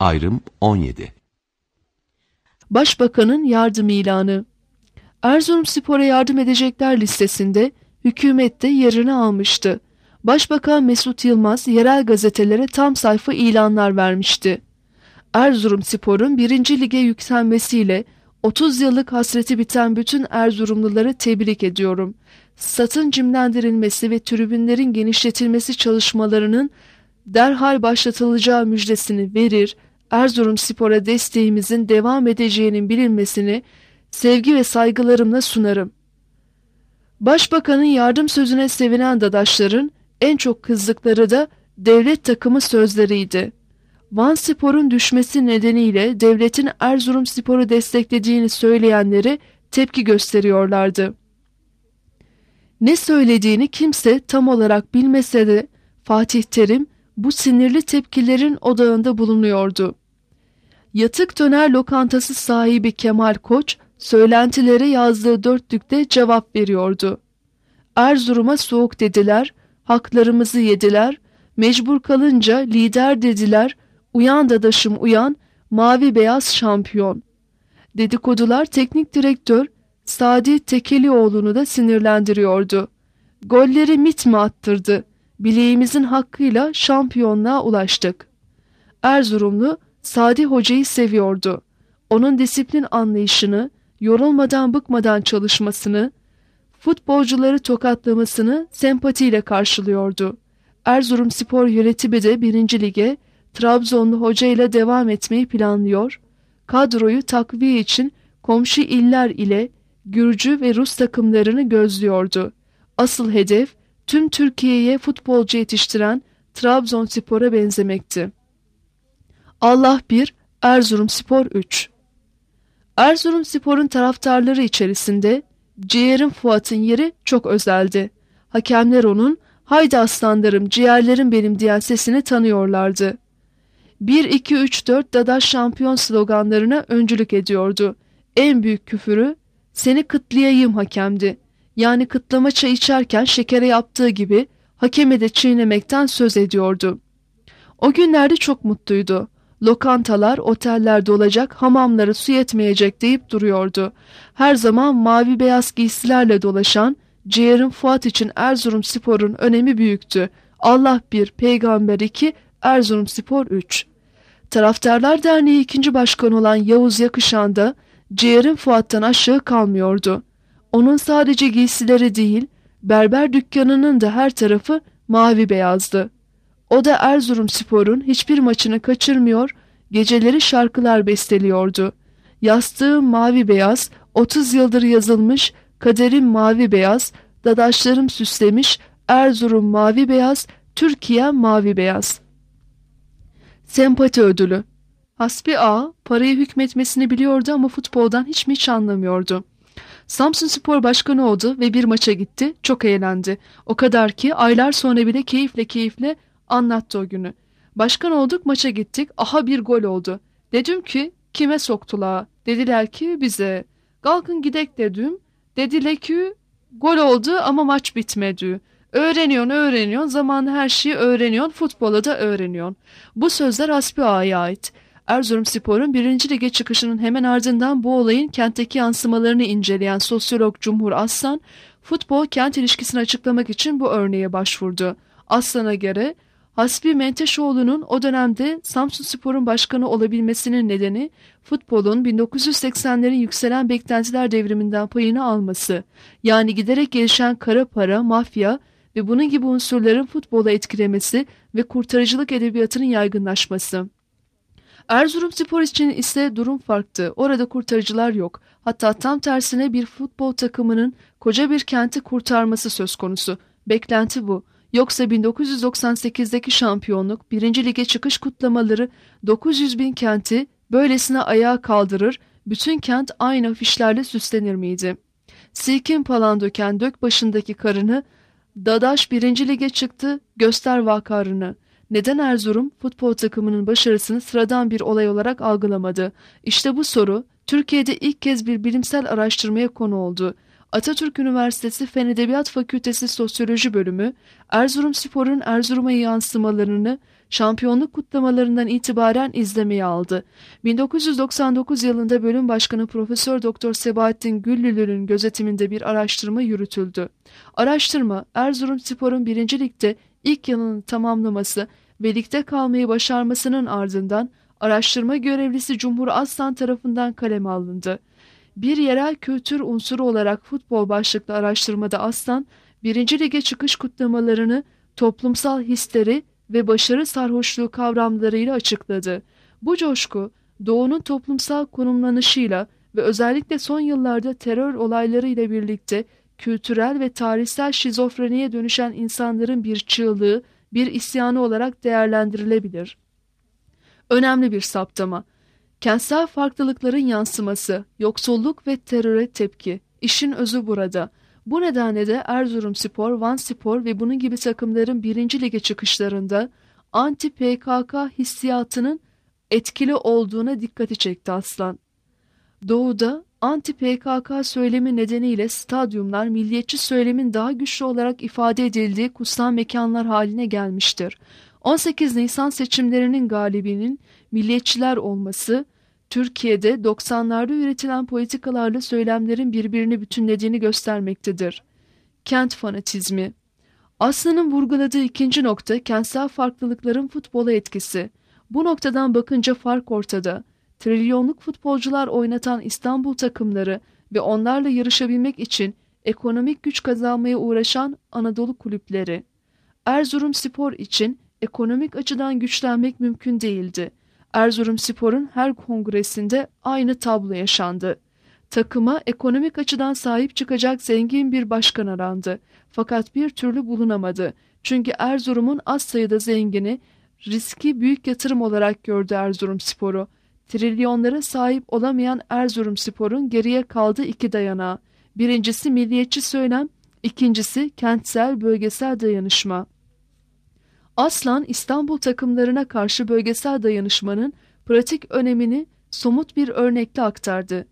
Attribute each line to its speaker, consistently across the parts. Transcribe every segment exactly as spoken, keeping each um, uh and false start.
Speaker 1: Ayrım on yedi.
Speaker 2: Başbakanın yardım ilanı. Erzurumspor'a yardım edecekler listesinde hükümet de yerini almıştı. Başbakan Mesut Yılmaz yerel gazetelere tam sayfa ilanlar vermişti. Erzurumspor'un birinci lige yükselmesiyle otuz yıllık hasreti biten bütün Erzurumluları tebrik ediyorum. Statın cimlendirilmesi ve tribünlerin genişletilmesi çalışmalarının derhal başlatılacağı müjdesini verir, Erzurumspor'a desteğimizin devam edeceğinin bilinmesini sevgi ve saygılarımla sunarım. Başbakanın yardım sözüne sevinen dadaşların en çok kızdıkları da devlet takımı sözleriydi. Vanspor'un düşmesi nedeniyle devletin Erzurumspor'u desteklediğini söyleyenlere tepki gösteriyorlardı. Ne söylediğini kimse tam olarak bilmese de Fatih Terim bu sinirli tepkilerin odağında bulunuyordu. Yatık Döner lokantası sahibi Kemal Koç söylentilere yazdığı dörtlükte cevap veriyordu. Erzurum'a soğuk dediler, haklarımızı yediler, mecbur kalınca lider dediler, uyan dadaşım uyan, mavi beyaz şampiyon. Dedikodular teknik direktör Sadi Tekelioğlu'nu da sinirlendiriyordu. Golleri mit mi attırdı? Bileğimizin hakkıyla şampiyonluğa ulaştık. Erzurumlu Sadi Hoca'yı seviyordu. Onun disiplin anlayışını, yorulmadan bıkmadan çalışmasını, futbolcuları tokatlamasını sempatiyle karşılıyordu. Erzurumspor yönetimi de birinci lige Trabzonlu hoca ile devam etmeyi planlıyor. Kadroyu takviye için komşu iller ile Gürcü ve Rus takımlarını gözlüyordu. Asıl hedef tüm Türkiye'ye futbolcu yetiştiren Trabzonspor'a benzemekti. Allah bir, Erzurumspor üç. Erzurumspor'un taraftarları içerisinde Ciğerim Fuat'ın yeri çok özeldi. Hakemler onun "Haydi aslanlarım, ciğerlerim benim" diyen sesini tanıyorlardı. bir iki üç dört Dadaş şampiyon sloganlarına öncülük ediyordu. En büyük küfürü "Seni kıtlayayım" hakemdi. Yani kıtlama çay içerken şekere yaptığı gibi hakeme de çiğnemekten söz ediyordu. O günlerde çok mutluydu. Lokantalar, oteller dolacak, hamamları su yetmeyecek deyip duruyordu. Her zaman mavi beyaz giysilerle dolaşan Ciğerim Fuat için Erzurumspor'un önemi büyüktü. Allah bir, peygamber iki, Erzurumspor üç. Taraftarlar Derneği ikinci başkanı olan Yavuz Yakışan da Ciğerim Fuat'tan aşağı kalmıyordu. Onun sadece giysileri değil, berber dükkanının da her tarafı mavi beyazdı. O da Erzurumspor'un hiçbir maçını kaçırmıyor, geceleri şarkılar besteliyordu. Yastığım mavi beyaz, otuz yıldır yazılmış, kaderim mavi beyaz, dadaşlarım süslemiş, Erzurum mavi beyaz, Türkiye mavi beyaz. Sempati ödülü. Hasbi Ağa parayı hükmetmesini biliyordu ama futboldan hiç mi hiç anlamıyordu. Samsunspor başkanı oldu ve bir maça gitti, çok eğlendi. O kadar ki aylar sonra bile keyifle keyifle anlattı o günü. Başkan olduk, maça gittik, aha bir gol oldu. Dedim ki kime soktular? Dediler ki bize. Kalkın gidek dedim. Dediler ki gol oldu ama maç bitmedi. Öğreniyorsun öğreniyorsun, zamanla her şeyi öğreniyorsun, futbola da öğreniyorsun. Bu sözler Hasbi Ağa'ya ait. Erzurumspor'un birinci lige çıkışının hemen ardından bu olayın kentteki yansımalarını inceleyen sosyolog Cumhur Aslan, futbol-kent ilişkisini açıklamak için bu örneğe başvurdu. Aslan'a göre Hasbi Menteşoğlu'nun o dönemde Samsunspor'un başkanı olabilmesinin nedeni futbolun bin dokuz yüz seksenlerin yükselen beklentiler devriminden payını alması, yani giderek gelişen kara para, mafya ve bunun gibi unsurların futbola etkilemesi ve kurtarıcılık edebiyatının yaygınlaşması. Erzurumspor için ise durum farklı. Orada kurtarıcılar yok. Hatta tam tersine bir futbol takımının koca bir kenti kurtarması söz konusu. Beklenti bu. Yoksa bin dokuz yüz doksan sekizdeki şampiyonluk, birinci lige çıkış kutlamaları dokuz yüz bin kenti böylesine ayağa kaldırır, bütün kent aynı afişlerle süslenir miydi? Silkin palan döken dök başındaki karını, Dadaş birinci lige çıktı, göster vakarını. Neden Erzurum futbol takımının başarısını sıradan bir olay olarak algılamadı? İşte bu soru Türkiye'de ilk kez bir bilimsel araştırmaya konu oldu. Atatürk Üniversitesi Fen Edebiyat Fakültesi Sosyoloji Bölümü, Erzurumspor'un Erzurum'a yansımalarını Şampiyonluk kutlamalarından itibaren izlemeyi aldı. bin dokuz yüz doksan dokuz yılında bölüm başkanı Profesör Doktor Sebahattin Güllülü'nün gözetiminde bir araştırma yürütüldü. Araştırma, Erzurumspor'un birinci Lig'de ilk yılını tamamlaması ve ligde kalmayı başarmasının ardından araştırma görevlisi Cumhur Aslan tarafından kaleme alındı. Bir yerel kültür unsuru olarak futbol başlıklı araştırmada Aslan, birinci Lig'e çıkış kutlamalarını toplumsal hisleri ve başarı sarhoşluğu kavramlarıyla açıkladı. Bu coşku, Doğu'nun toplumsal konumlanışıyla ve özellikle son yıllarda terör olaylarıyla birlikte kültürel ve tarihsel şizofreniye dönüşen insanların bir çığlığı, bir isyanı olarak değerlendirilebilir. Önemli bir saptama. Kentsel farklılıkların yansıması, yoksulluk ve teröre tepki. İşin özü burada. Bu nedenle de Erzurumspor, Vanspor ve bunun gibi takımların birinci Lige çıkışlarında anti-P K K hissiyatının etkili olduğuna dikkati çekti Aslan. Doğu'da anti-P K K söylemi nedeniyle stadyumlar milliyetçi söylemin daha güçlü olarak ifade edildiği kutsal mekanlar haline gelmiştir. on sekiz Nisan seçimlerinin galibinin milliyetçiler olması, Türkiye'de doksanlarda üretilen politikalarla söylemlerin birbirini bütünlediğini göstermektedir. Kent fanatizmi. Aslan'ın vurguladığı ikinci nokta kentsel farklılıkların futbola etkisi. Bu noktadan bakınca fark ortada. Trilyonluk futbolcular oynatan İstanbul takımları ve onlarla yarışabilmek için ekonomik güç kazanmaya uğraşan Anadolu kulüpleri. Erzurumspor için ekonomik açıdan güçlenmek mümkün değildi. Erzurumspor'un her kongresinde aynı tablo yaşandı. Takıma ekonomik açıdan sahip çıkacak zengin bir başkan arandı. Fakat bir türlü bulunamadı. Çünkü Erzurum'un az sayıda zengini riski büyük yatırım olarak gördü Erzurumspor'u. Trilyonlara sahip olamayan Erzurumspor'un geriye kaldığı iki dayanağı. Birincisi milliyetçi söylem, ikincisi kentsel bölgesel dayanışma. Aslan İstanbul takımlarına karşı bölgesel dayanışmanın pratik önemini somut bir örnekle aktardı.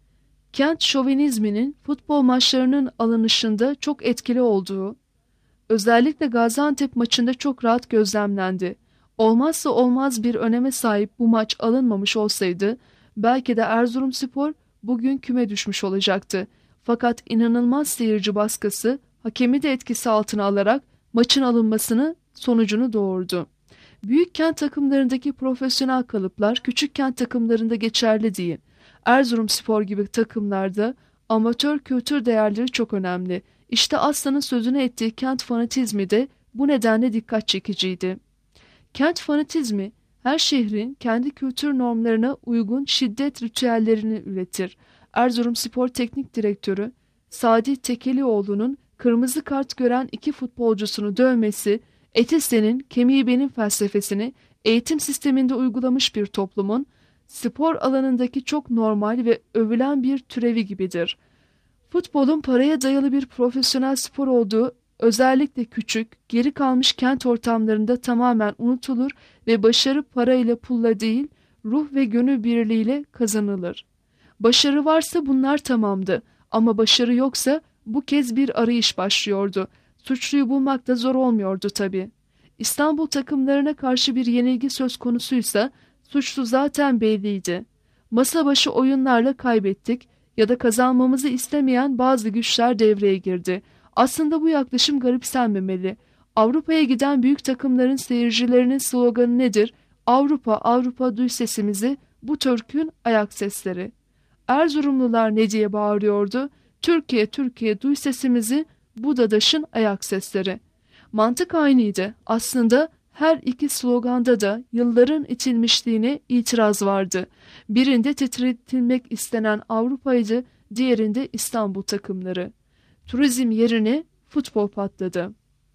Speaker 2: Kent şovenizminin futbol maçlarının alınışında çok etkili olduğu, özellikle Gaziantep maçında çok rahat gözlemlendi. Olmazsa olmaz bir öneme sahip bu maç alınmamış olsaydı, belki de Erzurumspor bugün küme düşmüş olacaktı. Fakat inanılmaz seyirci baskısı, hakemi de etkisi altına alarak maçın alınmasını sonucunu doğurdu. Büyük kent takımlarındaki profesyonel kalıplar küçük kent takımlarında geçerli değil. Erzurumspor gibi takımlarda amatör kültür değerleri çok önemli. İşte Aslan'ın sözünü ettiği kent fanatizmi de bu nedenle dikkat çekiciydi. Kent fanatizmi her şehrin kendi kültür normlarına uygun şiddet ritüellerini üretir. Erzurumspor Teknik Direktörü Sadi Tekelioğlu'nun kırmızı kart gören iki futbolcusunu dövmesi, eti senin, kemiği benim felsefesini eğitim sisteminde uygulamış bir toplumun spor alanındaki çok normal ve övülen bir türevi gibidir. Futbolun paraya dayalı bir profesyonel spor olduğu özellikle küçük, geri kalmış kent ortamlarında tamamen unutulur ve başarı parayla pulla değil, ruh ve gönül birliğiyle kazanılır. Başarı varsa bunlar tamamdı ama başarı yoksa bu kez bir arayış başlıyordu. Suçluyu bulmak da zor olmuyordu tabii. İstanbul takımlarına karşı bir yenilgi söz konusuysa suçlu zaten belliydi. Masa başı oyunlarla kaybettik ya da kazanmamızı istemeyen bazı güçler devreye girdi. Aslında bu yaklaşım garipsenmemeli. Avrupa'ya giden büyük takımların seyircilerinin sloganı nedir? Avrupa, Avrupa duy sesimizi, bu Türk'ün ayak sesleri. Erzurumlular ne diye bağırıyordu? Türkiye, Türkiye duy sesimizi, bu Dadaş'ın ayak sesleri. Mantık aynıydı. Aslında her iki sloganda da yılların itilmişliğine itiraz vardı. Birinde titretilmek istenen Avrupa'ydı, diğerinde İstanbul takımları. Turizm yerine futbol patladı.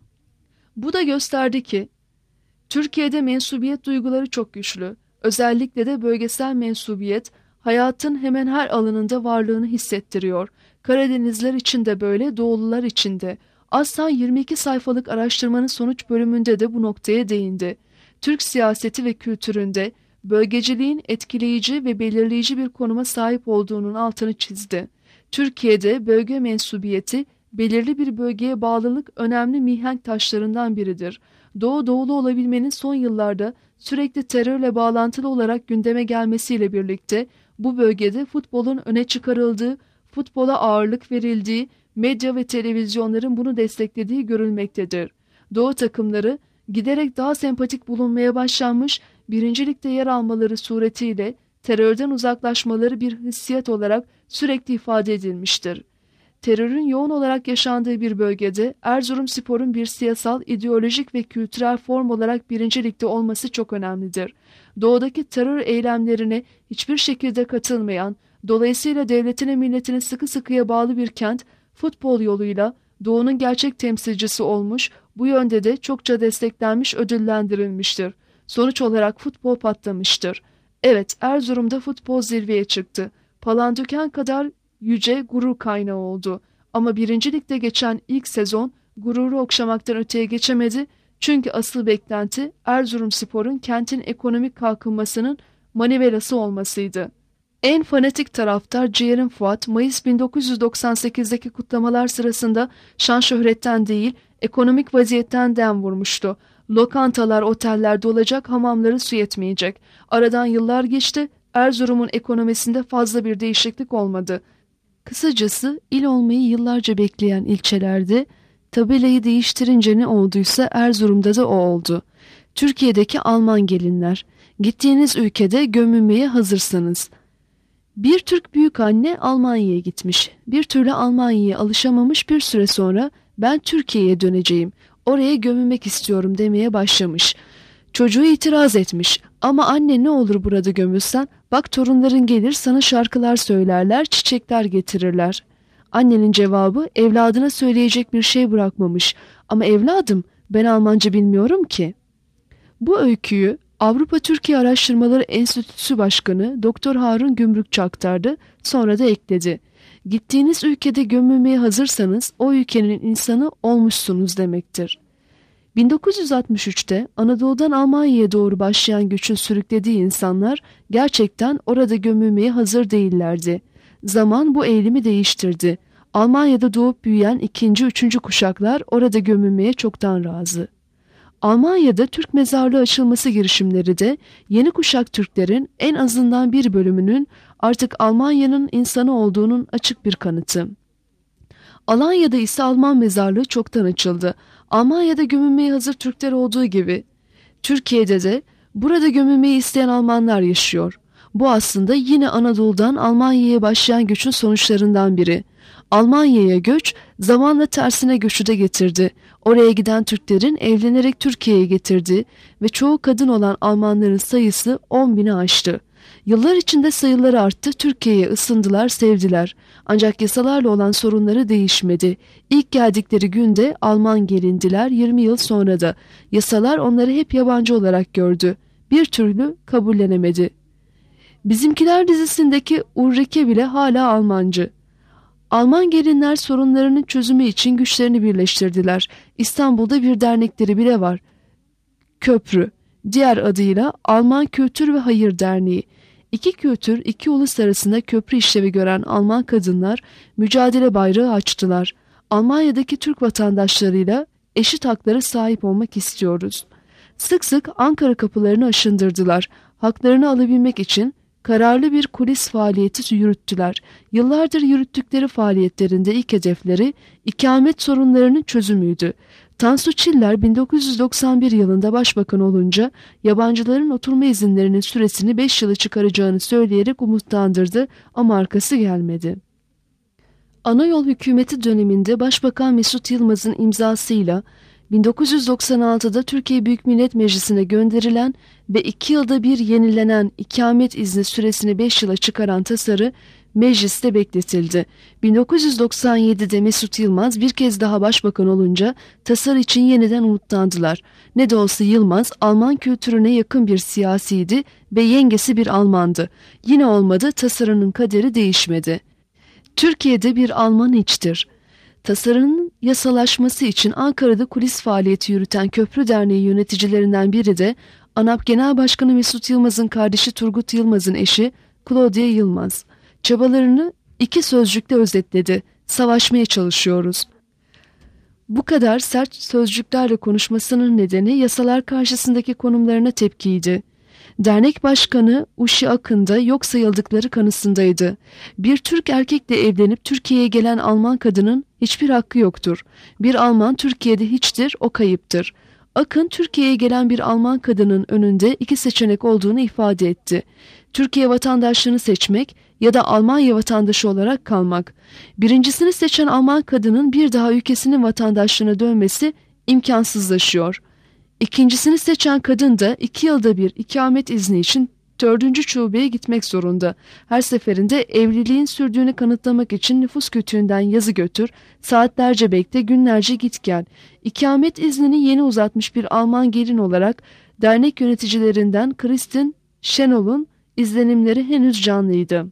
Speaker 2: Bu da gösterdi ki Türkiye'de mensubiyet duyguları çok güçlü. Özellikle de bölgesel mensubiyet hayatın hemen her alanında varlığını hissettiriyor. Karadenizler için de böyle, Doğulular için de. Aslan yirmi iki sayfalık araştırmanın sonuç bölümünde de bu noktaya değindi. Türk siyaseti ve kültüründe bölgeciliğin etkileyici ve belirleyici bir konuma sahip olduğunun altını çizdi. Türkiye'de bölge mensubiyeti, belirli bir bölgeye bağlılık önemli mihenk taşlarından biridir. Doğu doğulu olabilmenin son yıllarda sürekli terörle bağlantılı olarak gündeme gelmesiyle birlikte bu bölgede futbolun öne çıkarıldığı, futbola ağırlık verildiği, medya ve televizyonların bunu desteklediği görülmektedir. Doğu takımları giderek daha sempatik bulunmaya başlanmış, birinci ligde yer almaları suretiyle terörden uzaklaşmaları bir hissiyat olarak sürekli ifade edilmiştir. Terörün yoğun olarak yaşandığı bir bölgede Erzurumspor'un bir siyasal, ideolojik ve kültürel form olarak birinci ligde olması çok önemlidir. Doğudaki terör eylemlerine hiçbir şekilde katılmayan, dolayısıyla devletine milletine sıkı sıkıya bağlı bir kent, futbol yoluyla Doğu'nun gerçek temsilcisi olmuş, bu yönde de çokça desteklenmiş, ödüllendirilmiştir. Sonuç olarak futbol patlamıştır. Evet, Erzurum'da futbol zirveye çıktı. Palandöken kadar yüce gurur kaynağı oldu. Ama birinci ligde geçen ilk sezon gururu okşamaktan öteye geçemedi. Çünkü asıl beklenti Erzurumspor'un kentin ekonomik kalkınmasının manivelası olmasıydı. En fanatik taraftar Ciğerim Fuat, Mayıs bin dokuz yüz doksan sekizdeki kutlamalar sırasında şan şöhretten değil, ekonomik vaziyetten dem vurmuştu. Lokantalar, oteller dolacak, hamamları su yetmeyecek. Aradan yıllar geçti, Erzurum'un ekonomisinde fazla bir değişiklik olmadı. Kısacası il olmayı yıllarca bekleyen ilçelerde tabelayı değiştirince ne olduysa Erzurum'da da o oldu. Türkiye'deki Alman gelinler, gittiğiniz ülkede gömülmeye hazırsanız. Bir Türk büyükanne Almanya'ya gitmiş. Bir türlü Almanya'ya alışamamış, bir süre sonra ben Türkiye'ye döneceğim, oraya gömülmek istiyorum demeye başlamış. Çocuğu itiraz etmiş. Ama anne ne olur burada gömülsen, bak torunların gelir sana şarkılar söylerler, çiçekler getirirler. Annenin cevabı evladına söyleyecek bir şey bırakmamış. Ama evladım ben Almanca bilmiyorum ki. Bu öyküyü Avrupa Türkiye Araştırmaları Enstitüsü Başkanı Doktor Harun Gümrükçü aktardı, sonra da ekledi. Gittiğiniz ülkede gömülmeye hazırsanız o ülkenin insanı olmuşsunuz demektir. bin dokuz yüz altmış üçte Anadolu'dan Almanya'ya doğru başlayan göçün sürüklediği insanlar gerçekten orada gömülmeye hazır değillerdi. Zaman bu eğilimi değiştirdi. Almanya'da doğup büyüyen ikinci, üçüncü kuşaklar orada gömülmeye çoktan razı. Almanya'da Türk mezarlığı açılması girişimleri de yeni kuşak Türklerin en azından bir bölümünün artık Almanya'nın insanı olduğunun açık bir kanıtı. Alanya'da ise Alman mezarlığı çoktan açıldı. Almanya'da gömülmeye hazır Türkler olduğu gibi Türkiye'de de burada gömülmeyi isteyen Almanlar yaşıyor. Bu aslında yine Anadolu'dan Almanya'ya başlayan göçün sonuçlarından biri. Almanya'ya göç zamanla tersine göçü de getirdi. Oraya giden Türklerin evlenerek Türkiye'ye getirdi ve çoğu kadın olan Almanların sayısı on bini aştı. Yıllar içinde sayıları arttı, Türkiye'ye ısındılar, sevdiler. Ancak yasalarla olan sorunları değişmedi. İlk geldikleri günde Alman gelindiler, yirmi yıl sonra da. Yasalar onları hep yabancı olarak gördü. Bir türlü kabullenemedi. Bizimkiler dizisindeki Ulrike bile hala Almancı. Alman gelinler sorunlarının çözümü için güçlerini birleştirdiler. İstanbul'da bir dernekleri bile var. Köprü, diğer adıyla Alman Kültür ve Hayır Derneği. İki kültür, iki ulus arasında köprü işlevi gören Alman kadınlar mücadele bayrağı açtılar. Almanya'daki Türk vatandaşlarıyla eşit haklara sahip olmak istiyoruz. Sık sık Ankara kapılarını aşındırdılar. Haklarını alabilmek için kararlı bir kulis faaliyeti yürüttüler. Yıllardır yürüttükleri faaliyetlerinde ilk hedefleri ikamet sorunlarının çözümüydü. Tansu Çiller bin dokuz yüz doksan bir yılında başbakan olunca yabancıların oturma izinlerinin süresini beş yıla çıkaracağını söyleyerek umutlandırdı ama arkası gelmedi. Anayol hükümeti döneminde Başbakan Mesut Yılmaz'ın imzasıyla bin dokuz yüz doksan altıda Türkiye Büyük Millet Meclisi'ne gönderilen ve iki yılda bir yenilenen ikamet izni süresini beş yıla çıkaran tasarı mecliste bekletildi. bin dokuz yüz doksan yedide Mesut Yılmaz bir kez daha başbakan olunca tasarı için yeniden umutlandılar. Ne de olsa Yılmaz Alman kültürüne yakın bir siyasiydi ve yengesi bir Almandı. Yine olmadı, tasarının kaderi değişmedi. Türkiye'de bir Alman içtir. Tasarının yasalaşması için Ankara'da kulis faaliyeti yürüten Köprü Derneği yöneticilerinden biri de ANAP Genel Başkanı Mesut Yılmaz'ın kardeşi Turgut Yılmaz'ın eşi Claudia Yılmaz. Çabalarını iki sözcükle özetledi: savaşmaya çalışıyoruz. Bu kadar sert sözcüklerle konuşmasının nedeni yasalar karşısındaki konumlarına tepkiydi. Dernek başkanı Uşi Akın da yok sayıldıkları kanısındaydı. Bir Türk erkekle evlenip Türkiye'ye gelen Alman kadının hiçbir hakkı yoktur. Bir Alman Türkiye'de hiçtir, o kayıptır. Akın, Türkiye'ye gelen bir Alman kadının önünde iki seçenek olduğunu ifade etti. Türkiye vatandaşlığını seçmek ya da Almanya vatandaşı olarak kalmak. Birincisini seçen Alman kadının bir daha ülkesinin vatandaşlığına dönmesi imkansızlaşıyor. İkincisini seçen kadın da iki yılda bir ikamet izni için dördüncü şubeye gitmek zorunda. Her seferinde evliliğin sürdüğünü kanıtlamak için nüfus kütüğünden yazı götür, saatlerce bekle, günlerce git gel. İkamet iznini yeni uzatmış bir Alman gelin olarak dernek yöneticilerinden Kristin Schenol'un izlenimleri henüz canlıydı.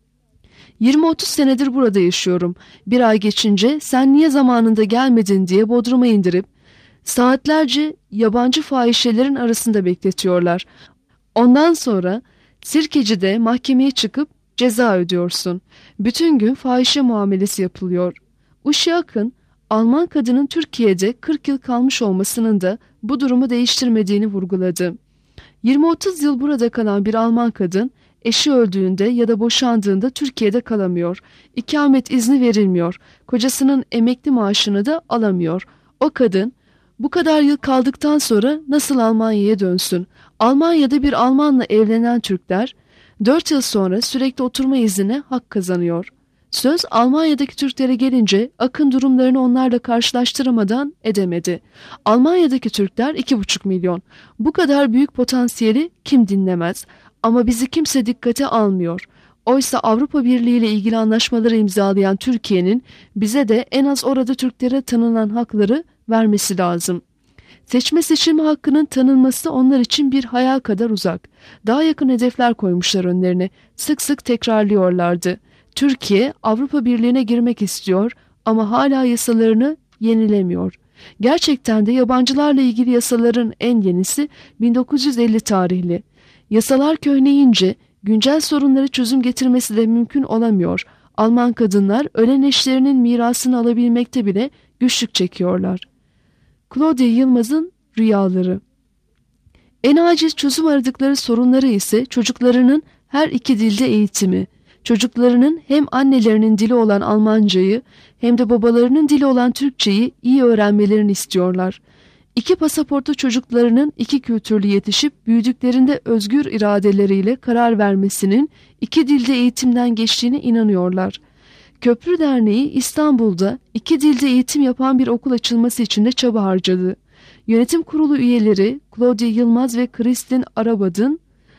Speaker 2: yirmi otuz senedir burada yaşıyorum. Bir ay geçince sen niye zamanında gelmedin diye Bodrum'a indirip saatlerce yabancı fahişelerin arasında bekletiyorlar. Ondan sonra Sirkeci'de mahkemeye çıkıp ceza ödüyorsun. Bütün gün fahişe muamelesi yapılıyor. Uşi Akın, Alman kadının Türkiye'de kırk yıl kalmış olmasının da bu durumu değiştirmediğini vurguladı. yirmi otuz yıl burada kalan bir Alman kadın, eşi öldüğünde ya da boşandığında Türkiye'de kalamıyor. İkamet izni verilmiyor. Kocasının emekli maaşını da alamıyor. O kadın, bu kadar yıl kaldıktan sonra nasıl Almanya'ya dönsün? Almanya'da bir Almanla evlenen Türkler dört yıl sonra sürekli oturma iznine hak kazanıyor. Söz Almanya'daki Türklere gelince Akın durumlarını onlarla karşılaştıramadan edemedi. Almanya'daki Türkler iki buçuk milyon. Bu kadar büyük potansiyeli kim dinlemez? Ama bizi kimse dikkate almıyor. Oysa Avrupa Birliği ile ilgili anlaşmaları imzalayan Türkiye'nin bize de en az orada Türklere tanınan hakları vermesi lazım. Seçme seçilme hakkının tanınması onlar için bir hayal kadar uzak. Daha yakın hedefler koymuşlar önlerine. Sık sık tekrarlıyorlardı. Türkiye Avrupa Birliği'ne girmek istiyor ama hala yasalarını yenilemiyor. Gerçekten de yabancılarla ilgili yasaların en yenisi bin dokuz yüz elli tarihli. Yasalar köhneyince güncel sorunları çözüm getirmesi de mümkün olamıyor. Alman kadınlar ölen eşlerinin mirasını alabilmekte bile güçlük çekiyorlar. Claudia Yılmaz'ın rüyaları. En acil çözüm aradıkları sorunları ise çocuklarının her iki dilde eğitimi. Çocuklarının hem annelerinin dili olan Almancayı hem de babalarının dili olan Türkçeyi iyi öğrenmelerini istiyorlar. İki pasaportlu çocuklarının iki kültürlü yetişip büyüdüklerinde özgür iradeleriyle karar vermesinin iki dilde eğitimden geçtiğine inanıyorlar. Köprü Derneği İstanbul'da iki dilde eğitim yapan bir okul açılması için de çaba harcadı. Yönetim kurulu üyeleri Claudia Yılmaz ve Kristin Arabadın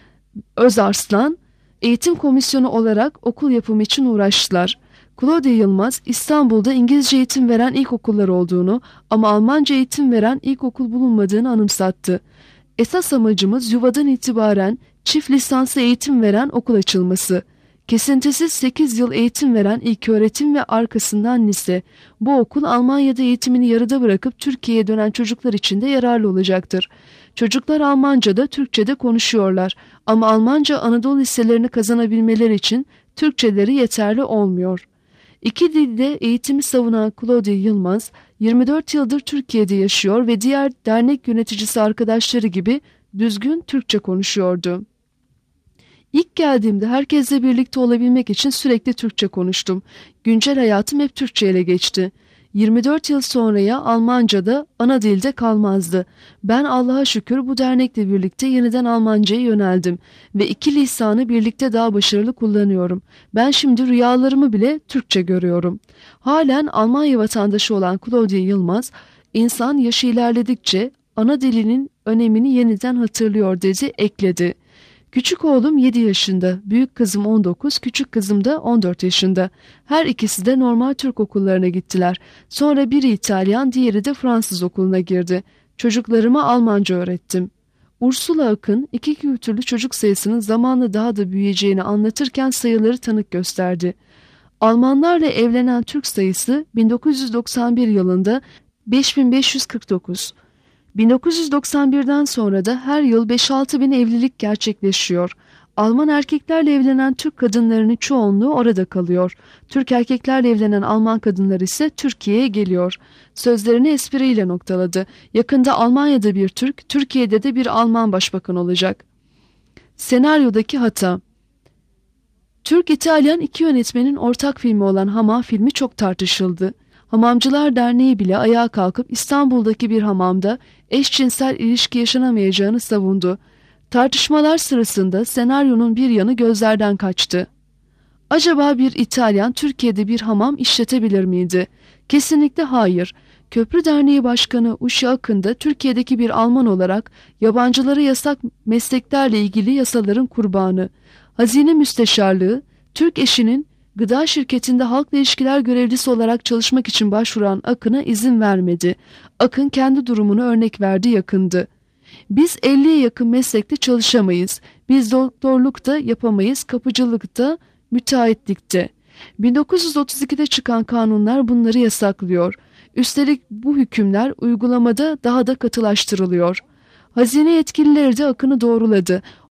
Speaker 2: Özarslan eğitim komisyonu olarak okul yapımı için uğraştılar. Claudia Yılmaz İstanbul'da İngilizce eğitim veren ilkokullar olduğunu ama Almanca eğitim veren ilkokul bulunmadığını anımsattı. Esas amacımız yuvadan itibaren çift lisanslı eğitim veren okul açılması. Kesintisiz sekiz yıl eğitim veren ilköğretim ve arkasından lise. Bu okul Almanya'da eğitimini yarıda bırakıp Türkiye'ye dönen çocuklar için de yararlı olacaktır. Çocuklar Almanca'da, Türkçe'de konuşuyorlar ama Almanca Anadolu liselerini kazanabilmeleri için Türkçeleri yeterli olmuyor. İki dilde eğitimi savunan Claudia Yılmaz, yirmi dört yıldır Türkiye'de yaşıyor ve diğer dernek yöneticisi arkadaşları gibi düzgün Türkçe konuşuyordu. İlk geldiğimde herkesle birlikte olabilmek için sürekli Türkçe konuştum. Güncel hayatım hep Türkçe ile geçti. yirmi dört yıl sonraya Almanca'da ana dilde kalmazdı. Ben Allah'a şükür bu dernekle birlikte yeniden Almanca'ya yöneldim ve iki lisanı birlikte daha başarılı kullanıyorum. Ben şimdi rüyalarımı bile Türkçe görüyorum. Halen Almanya vatandaşı olan Claudia Yılmaz, insan yaşı ilerledikçe ana dilinin önemini yeniden hatırlıyor dedi, ekledi. Küçük oğlum yedi yaşında, büyük kızım on dokuz, küçük kızım da on dört yaşında. Her ikisi de normal Türk okullarına gittiler. Sonra biri İtalyan, diğeri de Fransız okuluna girdi. Çocuklarıma Almanca öğrettim. Ursula Akın, iki kültürlü çocuk sayısının zamanla daha da büyüyeceğini anlatırken sayıları tanık gösterdi. Almanlarla evlenen Türk sayısı bin dokuz yüz doksan bir yılında beş bin beş yüz kırk dokuz. bin dokuz yüz doksan birden sonra da her yıl beş altı bin evlilik gerçekleşiyor. Alman erkeklerle evlenen Türk kadınlarının çoğunluğu orada kalıyor. Türk erkeklerle evlenen Alman kadınlar ise Türkiye'ye geliyor. Sözlerini espriyle noktaladı. Yakında Almanya'da bir Türk, Türkiye'de de bir Alman başbakan olacak. Senaryodaki hata. Türk-İtalyan iki yönetmenin ortak filmi olan Hamam filmi çok tartışıldı. Hamamcılar Derneği bile ayağa kalkıp İstanbul'daki bir hamamda eşcinsel ilişki yaşanamayacağını savundu. Tartışmalar sırasında senaryonun bir yanı gözlerden kaçtı. Acaba bir İtalyan Türkiye'de bir hamam işletebilir miydi? Kesinlikle hayır. Köprü Derneği Başkanı Uşi Akın da Türkiye'deki bir Alman olarak yabancılara yasak mesleklerle ilgili yasaların kurbanı. Hazine Müsteşarlığı, Türk eşinin gıda şirketinde halkla ilişkiler görevlisi olarak çalışmak için başvuran Akın'a izin vermedi. Akın kendi durumunu örnek verdi, yakındı. Biz elliye yakın meslekte çalışamayız. Biz doktorlukta yapamayız, kapıcılıkta, müteahhitlikte. bin dokuz yüz otuz ikide çıkan kanunlar bunları yasaklıyor. Üstelik bu hükümler uygulamada daha da katılaştırılıyor. Hazine yetkilileri de Akın'ı doğruladı.